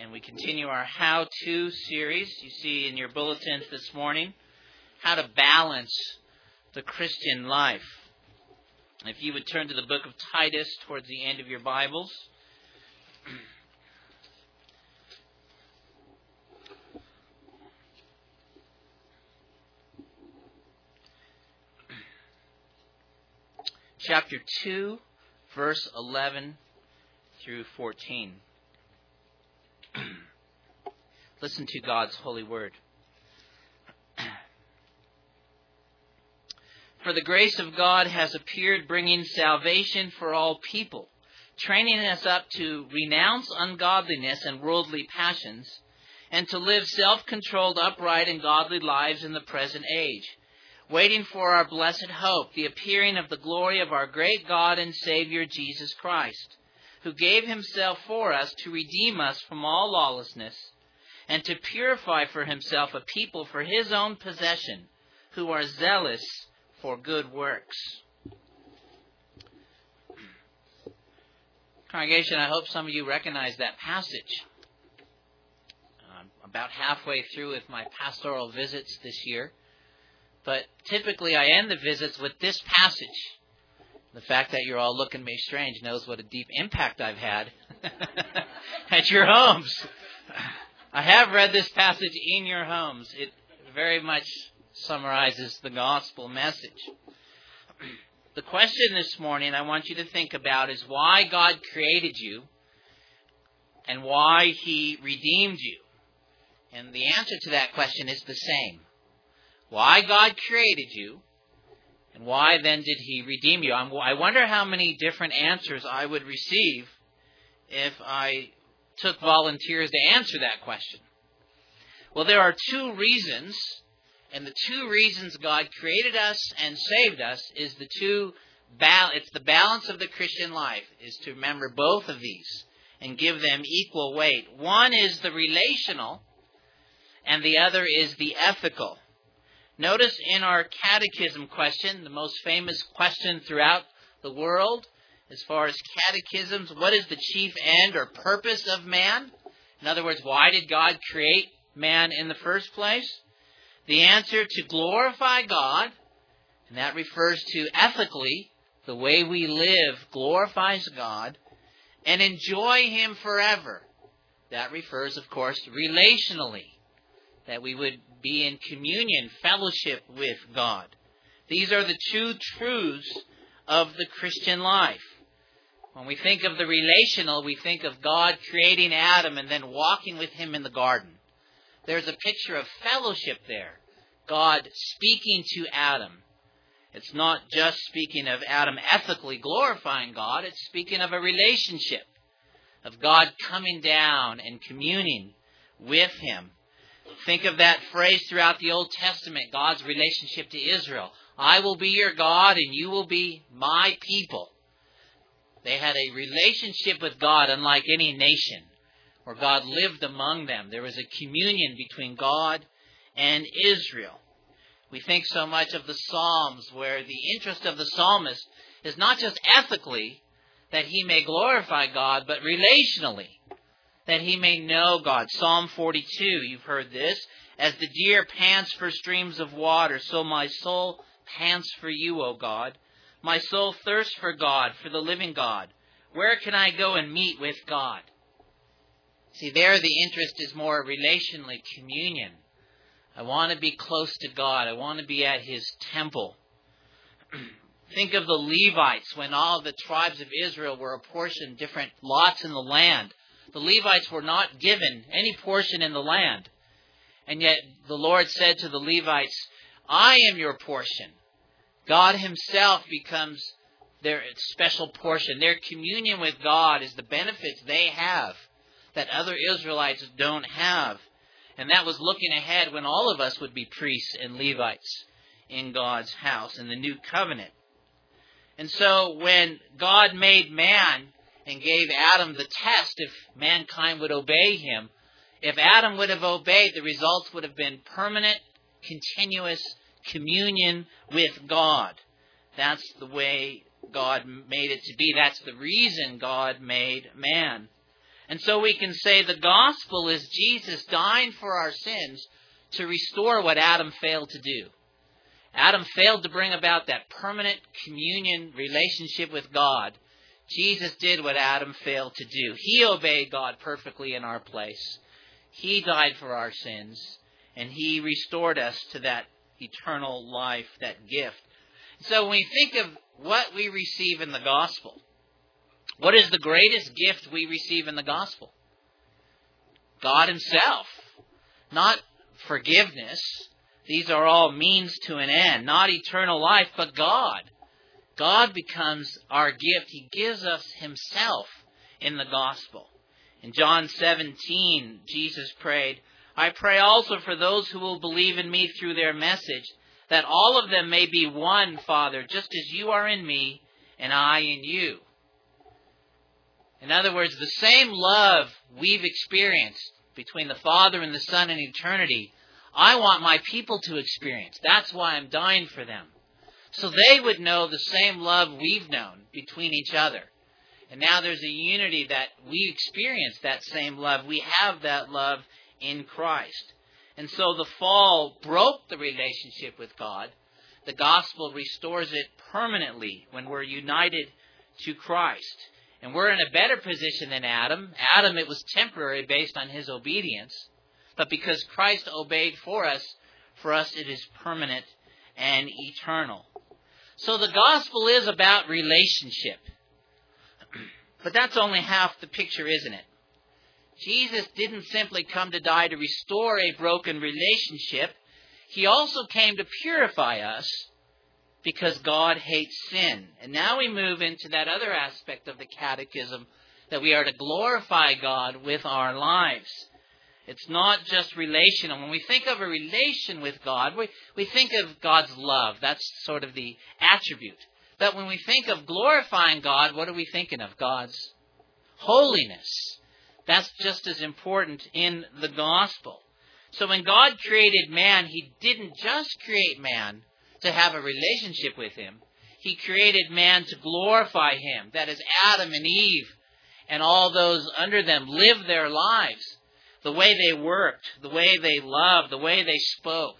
and we continue our how-to series. You see in your bulletins this morning, how to balance the Christian life. If you would turn to the book of Titus towards the end of your Bibles. Chapter 2, verse 11 through 14. Listen to God's holy word. For the grace of God has appeared, bringing salvation for all people, training us up to renounce ungodliness and worldly passions, and to live self-controlled, upright, and godly lives in the present age, waiting for our blessed hope, the appearing of the glory of our great God and Savior Jesus Christ, who gave himself for us to redeem us from all lawlessness, and to purify for himself a people for his own possession, who are zealous for good works. Congregation, I hope some of you recognize that passage. I'm about halfway through with my pastoral visits this year, but typically I end the visits with this passage. The fact that you're all looking at me strange knows what a deep impact I've had at your homes. I have read this passage in your homes. It very much summarizes the gospel message. The question this morning I want you to think about is why God created you and why he redeemed you. And the answer to that question is the same. Why God created you and why then did he redeem you? I wonder how many different answers I would receive if I took volunteers to answer that question. Well, there are two reasons. And the two reasons God created us and saved us is it's the balance of the Christian life, is to remember both of these and give them equal weight. One is the relational and the other is the ethical. Notice in our catechism question, the most famous question throughout the world, as far as catechisms, what is the chief end or purpose of man? In other words, why did God create man in the first place? The answer, to glorify God, and that refers to ethically, the way we live glorifies God, and enjoy him forever. That refers, of course, relationally, that we would be in communion, fellowship with God. These are the two truths of the Christian life. When we think of the relational, we think of God creating Adam and then walking with him in the garden. There's a picture of fellowship there. God speaking to Adam. It's not just speaking of Adam ethically glorifying God. It's speaking of a relationship, of God coming down and communing with him. Think of that phrase throughout the Old Testament, God's relationship to Israel. I will be your God and you will be my people. They had a relationship with God unlike any nation, where God lived among them. There was a communion between God and Israel. We think so much of the Psalms, where the interest of the psalmist is not just ethically that he may glorify God, but relationally, that he may know God. Psalm 42, you've heard this. As the deer pants for streams of water, so my soul pants for you, O God. My soul thirsts for God, for the living God. Where can I go and meet with God? See, there the interest is more relationally, communion. I want to be close to God. I want to be at his temple. Think of the Levites when all the tribes of Israel were apportioned different lots in the land. The Levites were not given any portion in the land. And yet the Lord said to the Levites, I am your portion. God himself becomes their special portion. Their communion with God is the benefits they have that other Israelites don't have. And that was looking ahead when all of us would be priests and Levites in God's house in the new covenant. And so when God made man and gave Adam the test if mankind would obey him, if Adam would have obeyed, the results would have been permanent, continuous communion with God. That's the way God made it to be. That's the reason God made man. And so we can say the gospel is Jesus dying for our sins to restore what Adam failed to do. Adam failed to bring about that permanent communion relationship with God. Jesus did what Adam failed to do. He obeyed God perfectly in our place. He died for our sins, and He restored us to that eternal life, that gift. So when we think of what we receive in the gospel, what is the greatest gift we receive in the gospel? God Himself. Not forgiveness. These are all means to an end. Not eternal life, but God. God becomes our gift. He gives us Himself in the gospel. In John 17, Jesus prayed, I pray also for those who will believe in me through their message, that all of them may be one, Father, just as you are in me and I in you. In other words, the same love we've experienced between the Father and the Son in eternity, I want my people to experience. That's why I'm dying for them. So they would know the same love we've known between each other. And now there's a unity that we experience that same love. We have that love in Christ. And so the fall broke the relationship with God. The gospel restores it permanently when we're united to Christ. And we're in a better position than Adam. Adam, it was temporary based on his obedience. But because Christ obeyed for us it is permanent and eternal. So the gospel is about relationship. But that's only half the picture, isn't it? Jesus didn't simply come to die to restore a broken relationship. He also came to purify us because God hates sin. And now we move into that other aspect of the catechism, that we are to glorify God with our lives. It's not just relational. When we think of a relation with God, we think of God's love. That's sort of the attribute. But when we think of glorifying God, what are we thinking of? God's holiness. That's just as important in the gospel. So when God created man, He didn't just create man to have a relationship with Him. He created man to glorify Him. That is, Adam and Eve and all those under them lived their lives. The way they worked, the way they loved, the way they spoke,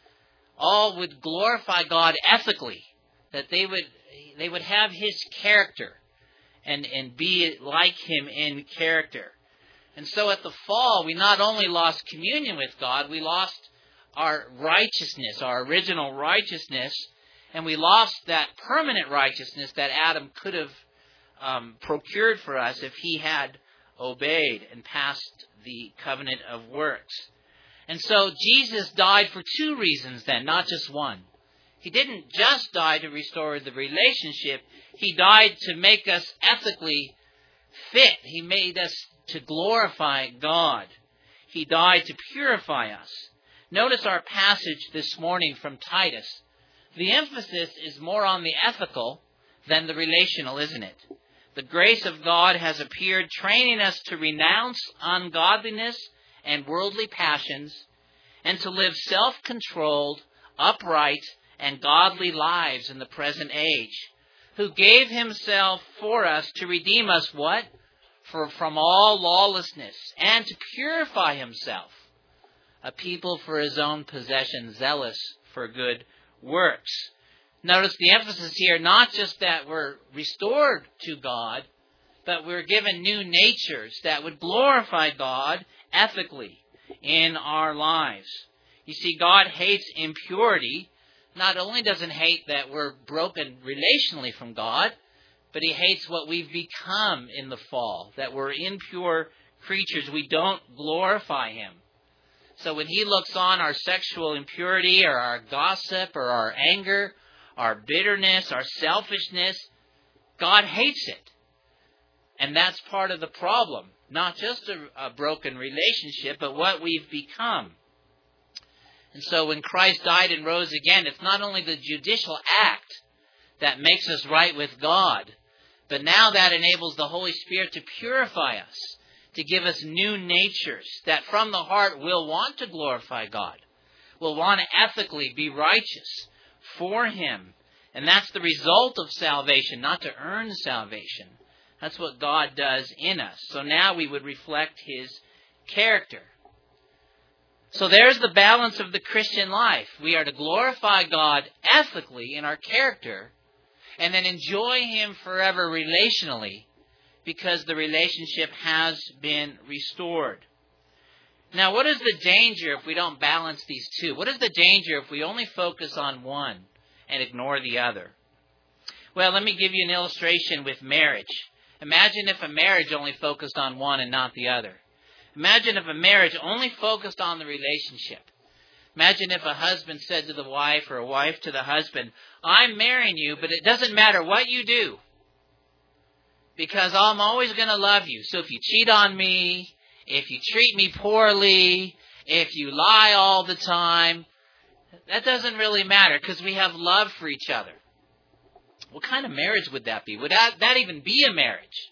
all would glorify God ethically. That they would have His character and be like Him in character. And so at the fall, we not only lost communion with God, we lost our righteousness, our original righteousness, and we lost that permanent righteousness that Adam could have procured for us if he had obeyed and passed the covenant of works. And so Jesus died for two reasons then, not just one. He didn't just die to restore the relationship. He died to make us ethically fit. He made us to glorify God. He died to purify us. Notice our passage this morning from Titus. The emphasis is more on the ethical than the relational, isn't it? The grace of God has appeared, training us to renounce ungodliness and worldly passions, and to live self-controlled, upright, and godly lives in the present age, who gave Himself for us to redeem us, what? From all lawlessness, and to purify Himself, a people for His own possession, zealous for good works. Notice the emphasis here, not just that we're restored to God, but we're given new natures that would glorify God ethically in our lives. You see, God hates impurity. Not only does He hate that we're broken relationally from God, but He hates what we've become in the fall, that we're impure creatures. We don't glorify Him. So when He looks on our sexual impurity or our gossip or our anger, our bitterness, our selfishness, God hates it. And that's part of the problem. Not just a broken relationship, but what we've become. And so when Christ died and rose again, it's not only the judicial act that makes us right with God, but now that enables the Holy Spirit to purify us, to give us new natures that from the heart will want to glorify God, will want to ethically be righteous for Him. And that's the result of salvation, not to earn salvation. That's what God does in us. So now we would reflect His character. So there's the balance of the Christian life. We are to glorify God ethically in our character and then enjoy Him forever relationally because the relationship has been restored. Now, what is the danger if we don't balance these two? What is the danger if we only focus on one and ignore the other? Well, let me give you an illustration with marriage. Imagine if a marriage only focused on one and not the other. Imagine if a marriage only focused on the relationship. Imagine if a husband said to the wife or a wife to the husband, I'm marrying you, but it doesn't matter what you do because I'm always going to love you. So if you cheat on me, if you treat me poorly, if you lie all the time, that doesn't really matter because we have love for each other. What kind of marriage would that be? Would that even be a marriage?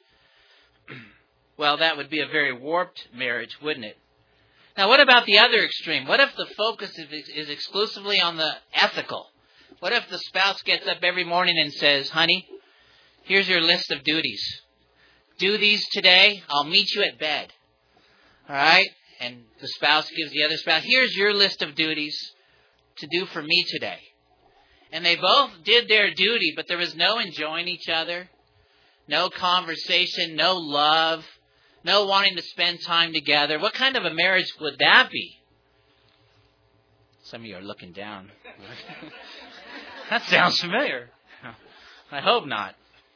Well, that would be a very warped marriage, wouldn't it? Now, what about the other extreme? What if the focus is exclusively on the ethical? What if the spouse gets up every morning and says, honey, here's your list of duties. Do these today. I'll meet you at bed. All right? And the spouse gives the other spouse, here's your list of duties to do for me today. And they both did their duty, but there was no enjoying each other, no conversation, no love, no wanting to spend time together. What kind of a marriage would that be? Some of you are looking down. That sounds familiar. I hope not.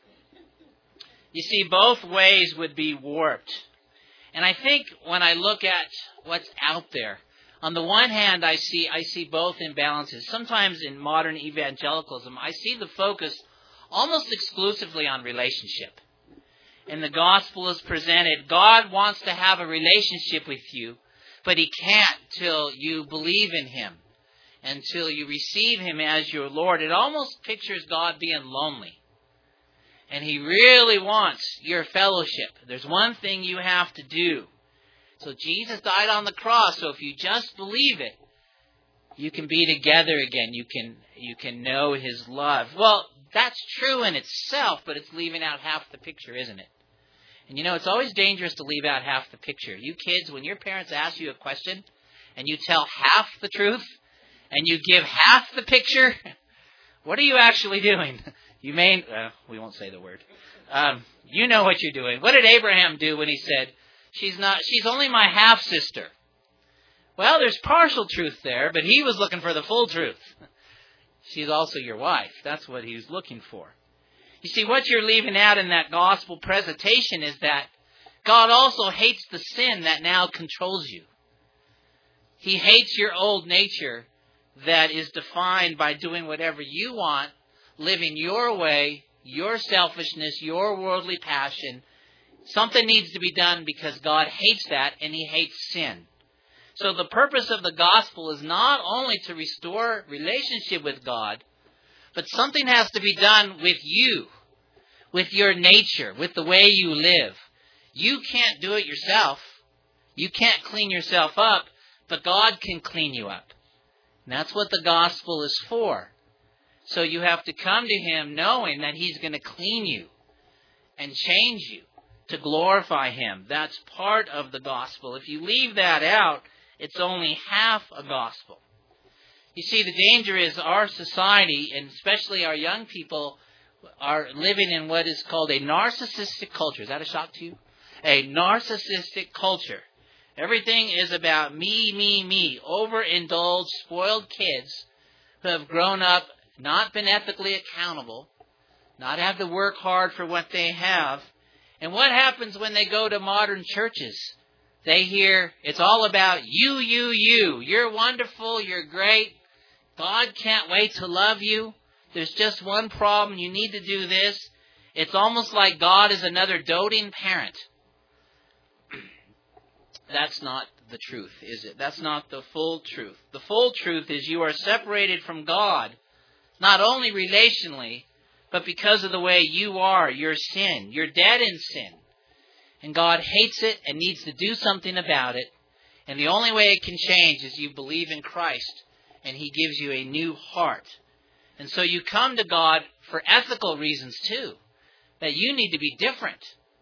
You see, both ways would be warped. And I think when I look at what's out there, on the one hand, I see both imbalances. Sometimes in modern evangelicalism, I see the focus almost exclusively on relationship. And the gospel is presented. God wants to have a relationship with you, but He can't till you believe in Him, until you receive Him as your Lord. It almost pictures God being lonely. And He really wants your fellowship. There's one thing you have to do. So Jesus died on the cross, so if you just believe it, you can be together again. You can know His love. Well, that's true in itself, but it's leaving out half the picture, isn't it? And you know, it's always dangerous to leave out half the picture. You kids, when your parents ask you a question and you tell half the truth and you give half the picture, what are you actually doing? You may, we won't say the word. You know what you're doing. What did Abraham do when he said, she's only my half-sister? Well, there's partial truth there, but he was looking for the full truth. She's also your wife. That's what he was looking for. You see, what you're leaving out in that gospel presentation is that God also hates the sin that now controls you. He hates your old nature that is defined by doing whatever you want, living your way, your selfishness, your worldly passion. Something needs to be done because God hates that and He hates sin. So the purpose of the gospel is not only to restore relationship with God, but something has to be done with you, with your nature, with the way you live. You can't do it yourself. You can't clean yourself up, but God can clean you up. And that's what the gospel is for. So you have to come to Him knowing that He's going to clean you and change you to glorify Him. That's part of the gospel. If you leave that out, it's only half a gospel. You see, the danger is our society, and especially our young people, are living in what is called a narcissistic culture. Is that a shock to you? A narcissistic culture. Everything is about me, me, me. Overindulged, spoiled kids who have grown up, not been ethically accountable, not have to work hard for what they have. And what happens when they go to modern churches? They hear, it's all about you, you, you. You're wonderful, you're great. God can't wait to love you. There's just one problem, you need to do this. It's almost like God is another doting parent. That's not the truth, is it? That's not the full truth. The full truth is you are separated from God, not only relationally, but because of the way you are, your sin. You're dead in sin. And God hates it and needs to do something about it. And the only way it can change is you believe in Christ and He gives you a new heart. And so you come to God for ethical reasons too. That you need to be different.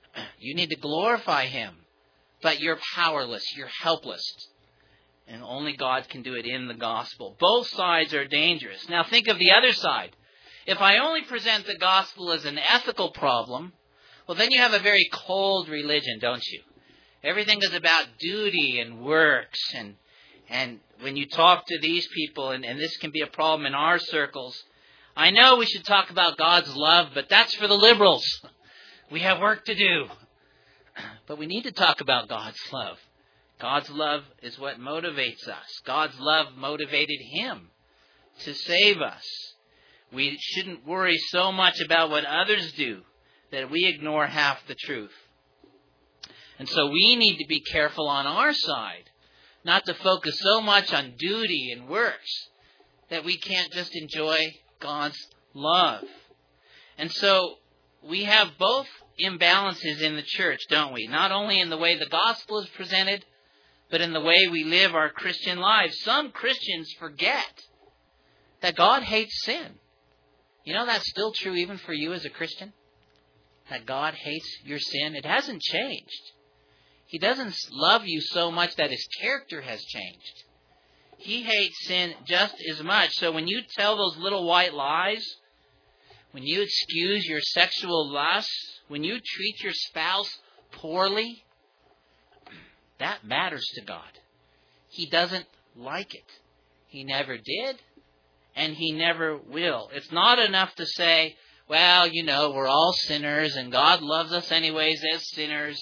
You need to glorify Him. But you're powerless. You're helpless. And only God can do it in the gospel. Both sides are dangerous. Now think of the other side. If I only present the gospel as an ethical problem, well, then you have a very cold religion, don't you? Everything is about duty and works. And when you talk to these people, and this can be a problem in our circles, I know we should talk about God's love, but that's for the liberals. We have work to do. But we need to talk about God's love. God's love is what motivates us. God's love motivated Him to save us. We shouldn't worry so much about what others do that we ignore half the truth. And so we need to be careful on our side, not to focus so much on duty and works that we can't just enjoy God's love. And so we have both imbalances in the church, don't we? Not only in the way the gospel is presented, but in the way we live our Christian lives. Some Christians forget that God hates sin. You know that's still true even for you as a Christian? That God hates your sin? It hasn't changed. He doesn't love you so much that His character has changed. He hates sin just as much. So when you tell those little white lies, when you excuse your sexual lust, when you treat your spouse poorly, that matters to God. He doesn't like it. He never did, and He never will. It's not enough to say, well, you know, we're all sinners, and God loves us anyways as sinners.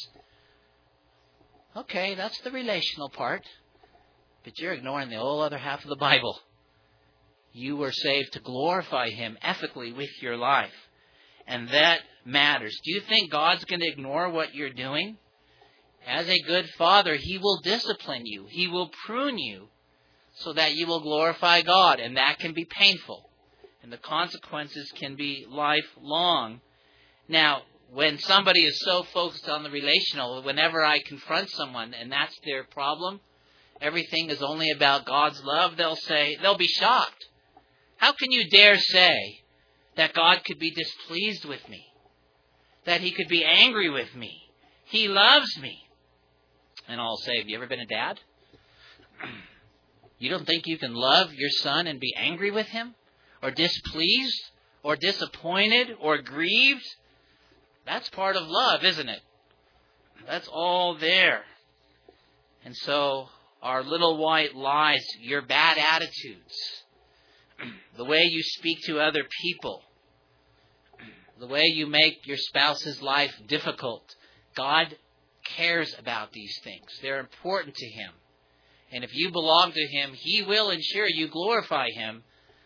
Okay, that's the relational part. But you're ignoring the whole other half of the Bible. You were saved to glorify Him ethically with your life. And that matters. Do you think God's going to ignore what you're doing? As a good father, He will discipline you. He will prune you so that you will glorify God. And that can be painful. And the consequences can be lifelong. Now, when somebody is so focused on the relational, whenever I confront someone and that's their problem, everything is only about God's love, they'll be shocked. How can you dare say that God could be displeased with me? That He could be angry with me? He loves me. And I'll say, have you ever been a dad? You don't think you can love your son and be angry with him? Or displeased? Or disappointed? Or grieved? That's part of love, isn't it? That's all there. And so, our little white lies, your bad attitudes, the way you speak to other people, the way you make your spouse's life difficult, God cares about these things. They're important to Him. And if you belong to Him, He will ensure you glorify Him.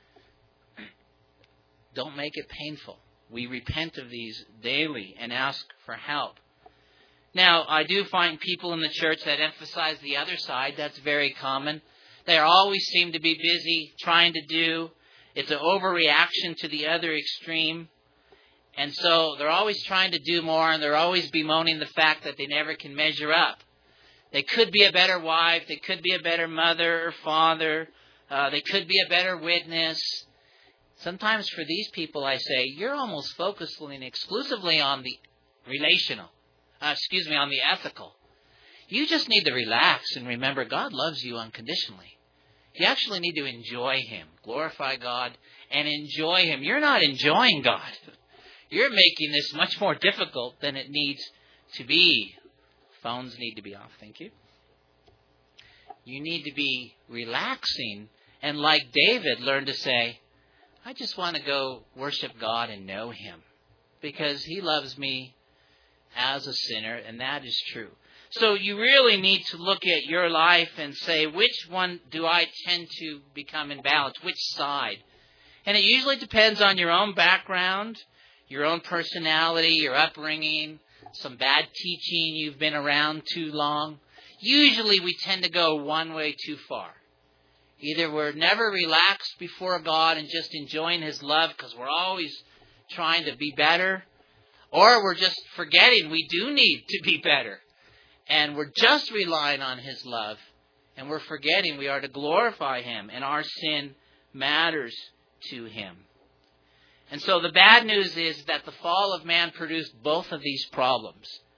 Don't make it painful. We repent of these daily and ask for help. Now, I do find people in the church that emphasize the other side. That's very common. They always seem to be busy trying to do. It's an overreaction to the other extreme. And so they're always trying to do more, and they're always bemoaning the fact that they never can measure up. They could be a better wife. They could be a better mother or father. They could be a better witness. Sometimes for these people, I say, you're almost focusing exclusively on the relational. On the ethical. You just need to relax and remember God loves you unconditionally. You actually need to enjoy Him, glorify God, and enjoy Him. You're not enjoying God. You're making this much more difficult than it needs to be. Phones need to be off, thank you. You need to be relaxing and like David learn to say, I just want to go worship God and know Him because He loves me as a sinner, and that is true. So you really need to look at your life and say, which one do I tend to become imbalanced? Which side? And it usually depends on your own background, your own personality, your upbringing, some bad teaching, you've been around too long. Usually we tend to go one way too far. Either we're never relaxed before God and just enjoying His love because we're always trying to be better, or we're just forgetting we do need to be better. And we're just relying on His love. And we're forgetting we are to glorify Him. And our sin matters to Him. And so the bad news is that the fall of man produced both of these problems.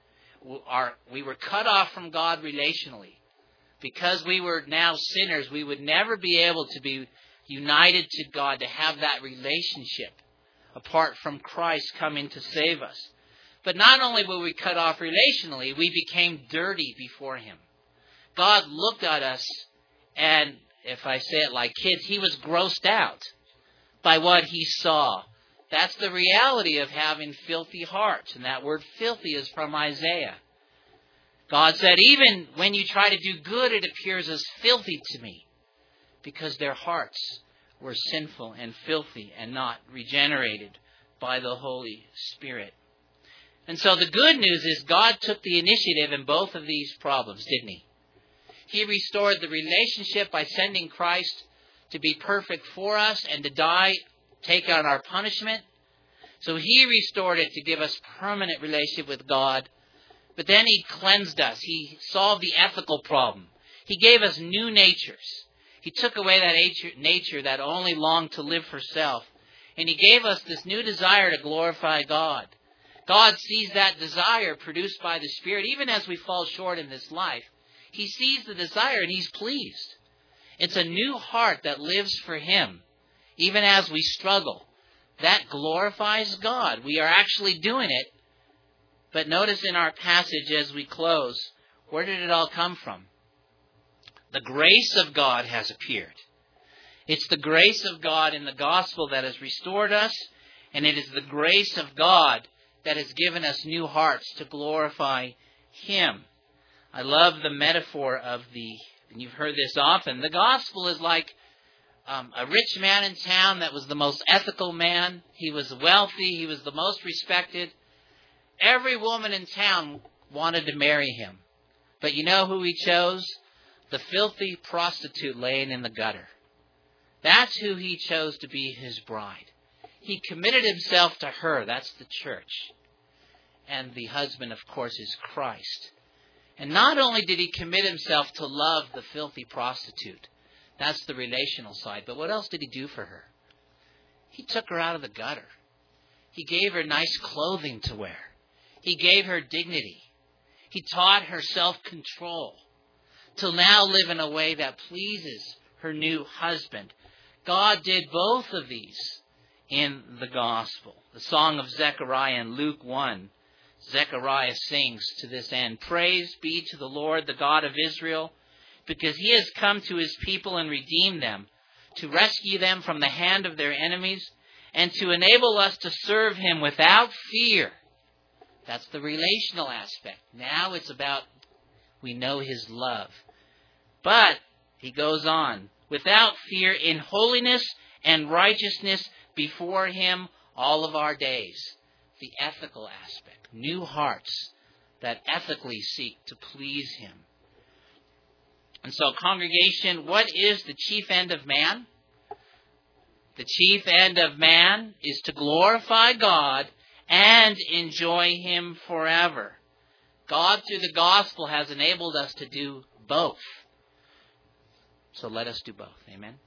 we were cut off from God relationally. Because we were now sinners, we would never be able to be united to God, to have that relationship apart from Christ coming to save us. But not only were we cut off relationally, we became dirty before Him. God looked at us, and if I say it like kids, He was grossed out by what He saw. That's the reality of having filthy hearts. And that word filthy is from Isaiah. God said, even when you try to do good, it appears as filthy to me, because their hearts were sinful and filthy and not regenerated by the Holy Spirit. And so the good news is God took the initiative in both of these problems, didn't He? He restored the relationship by sending Christ to be perfect for us and to die, take on our punishment. So He restored it to give us permanent relationship with God. But then He cleansed us. He solved the ethical problem. He gave us new natures. He took away that nature that only longed to live for self. And He gave us this new desire to glorify God. God sees that desire produced by the Spirit, even as we fall short in this life. He sees the desire and He's pleased. It's a new heart that lives for Him, even as we struggle. That glorifies God. We are actually doing it. But notice in our passage as we close, where did it all come from? The grace of God has appeared. It's the grace of God in the gospel that has restored us, and it is the grace of God that has given us new hearts to glorify Him. I love the metaphor of and you've heard this often, the gospel is like a rich man in town that was the most ethical man. He was wealthy. He was the most respected. Every woman in town wanted to marry him. But you know who he chose? The filthy prostitute laying in the gutter. That's who he chose to be his bride. He committed himself to her. That's the church. And the husband, of course, is Christ. And not only did he commit himself to love the filthy prostitute, that's the relational side, but what else did he do for her? He took her out of the gutter. He gave her nice clothing to wear. He gave her dignity. He taught her self-control to now live in a way that pleases her new husband. God did both of these in the gospel. The song of Zechariah in Luke 1, Zechariah sings to this end, "Praise be to the Lord, the God of Israel, because He has come to His people and redeemed them, to rescue them from the hand of their enemies, and to enable us to serve Him without fear." That's the relational aspect. Now it's about we know His love. But, he goes on, without fear, in holiness and righteousness before Him all of our days. The ethical aspect. New hearts that ethically seek to please Him. And so, congregation, what is the chief end of man? The chief end of man is to glorify God and enjoy Him forever. God, through the gospel, has enabled us to do both. So let us do both. Amen.